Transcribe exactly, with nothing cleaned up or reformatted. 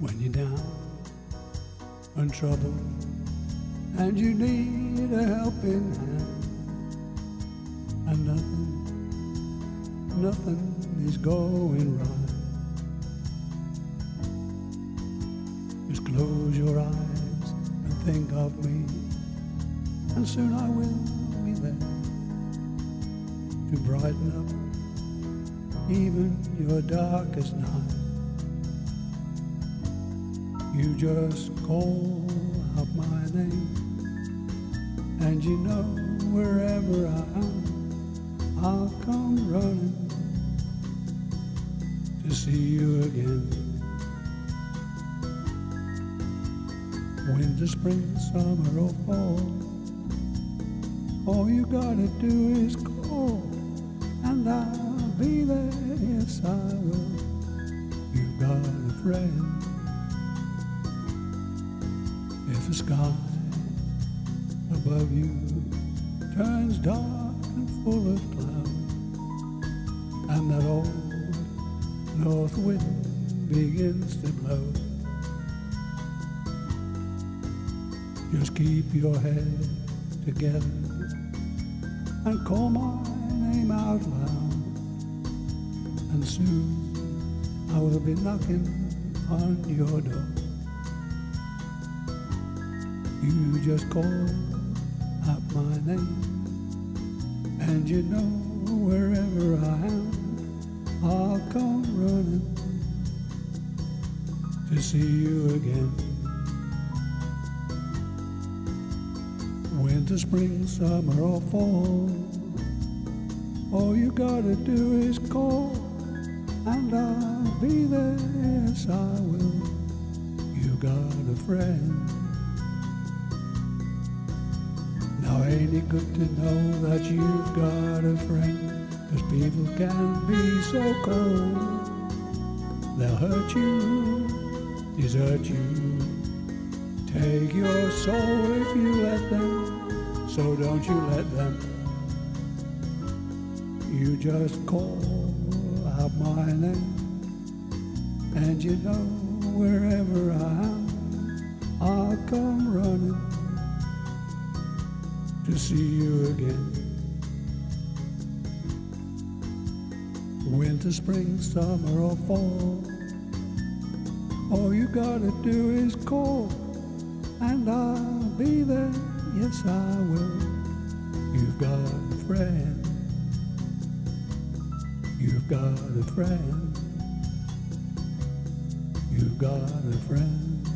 When you're down and trouble and you need a helping hand, and nothing, nothing is going right, just close your eyes and think of me, and soon I will be there to brighten up even your darkest night. You just call out my name, and you know wherever I am, I'll come running to see you again. Winter, spring, summer or fall, all you gotta do is call, and I'll be there, yes I will. You've got a friend. If the sky above you turns dark and full of clouds, and that old north wind begins to blow, just keep your head together and call my name out loud, and soon I will be knocking on your door. You just call out my name, and you know wherever I am, I'll come running to see you again. Winter, spring, summer or fall, all you gotta do is call, and I'll be there, yes I will. You got a friend. Now ain't it good to know that you've got a friend? 'Cause people can be so cold. They'll hurt you, desert you, take your soul if you let them. So don't you let them. You just call out my name, and you know wherever I am, I'll come running to see you again. Winter, spring, summer or fall, all you gotta do is call, and I'll be there, yes I will. You've got a friend. You've got a friend. You've got a friend.